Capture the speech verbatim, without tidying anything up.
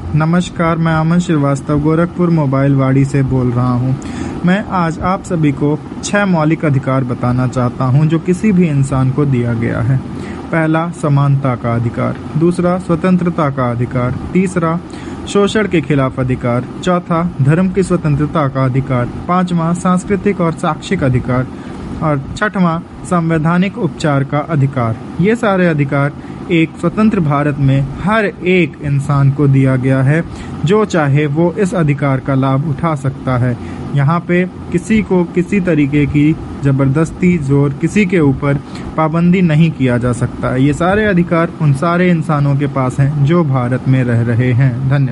नमस्कार, मैं अमन श्रीवास्तव गोरखपुर मोबाइल वाड़ी से बोल रहा हूँ। मैं आज आप सभी को छह मौलिक अधिकार बताना चाहता हूँ जो किसी भी इंसान को दिया गया है। पहला, समानता का अधिकार। दूसरा, स्वतंत्रता का अधिकार। तीसरा, शोषण के खिलाफ अधिकार। चौथा, धर्म की स्वतंत्रता का अधिकार। पांचवा, सांस्कृतिक और शैक्षिक अधिकार। और छठवां, संवैधानिक उपचार का अधिकार। ये सारे अधिकार एक स्वतंत्र भारत में हर एक इंसान को दिया गया है। जो चाहे वो इस अधिकार का लाभ उठा सकता है। यहाँ पे किसी को किसी तरीके की जबरदस्ती जोर किसी के ऊपर पाबंदी नहीं किया जा सकता। ये सारे अधिकार उन सारे इंसानों के पास हैं जो भारत में रह रहे हैं। धन्यवाद।